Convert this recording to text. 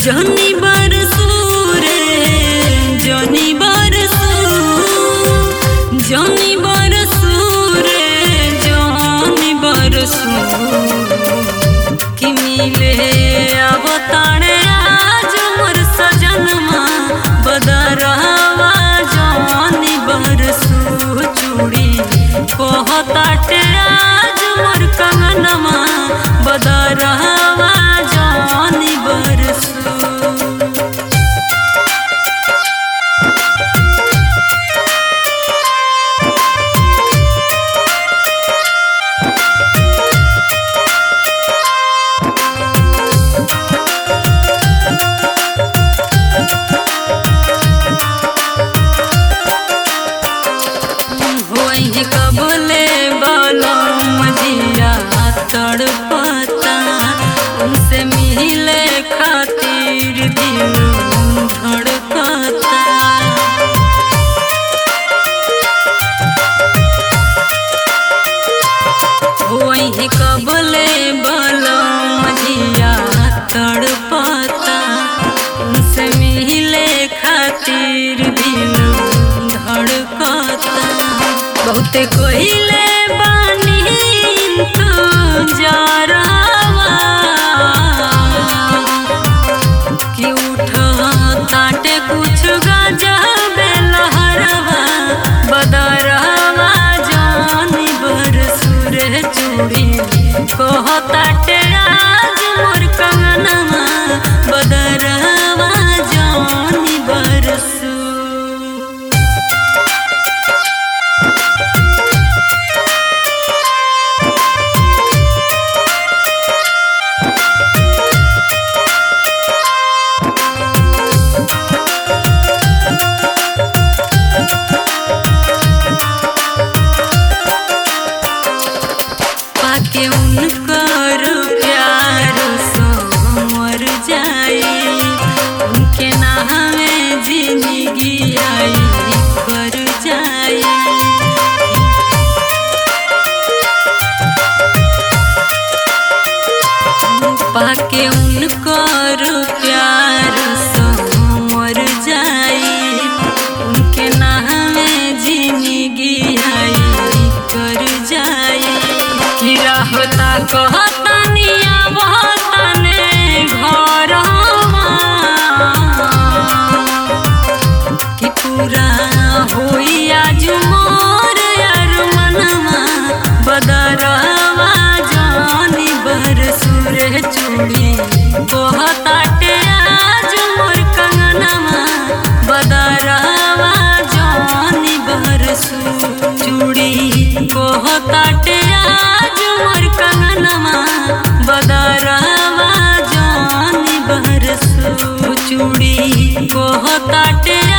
जनी बरसू रे जनी बरसू जनी बरसू रे जनी बरसू कि मिले अवतारे आज मोर सजनमा बदरवा जनी बरसू चूड़ी कहताटे आज मोर कंगनमा बदरवा जनी बरसू। कबले बलम जिया तड़पता उनसे मिले खातिर दिल धड़कता। वही कबले बलम जिया तड़पता उनसे मिले खातिर दिल धड़कता। बहुते कोइले बानी इंतजारवा कि उठताटे कुछ गजबे लहरवा बदरवा जनी बरसू रे चूड़ी कहताटे आज मोर कंगनमा बदरवा जनी बरसू। के उनकर प्यार सो मर जाए उनके नामे जिंदगी आई कर जाए। पाके उनकर प्यार सो मर जाए उनके नामे जिंदगी आई कर जाए। रहता कहतनिया बहतने घरवा कि पूरा होई आज मोर अरमनमा बदरवा जनी बरसू रे चूड़ी कहताटे आज मोर कंगनमा बदरवा जनी बरसू चूड़ी कहताटे मोर कंगनमा बदरवा जनी बरसू चूड़ी कहताटे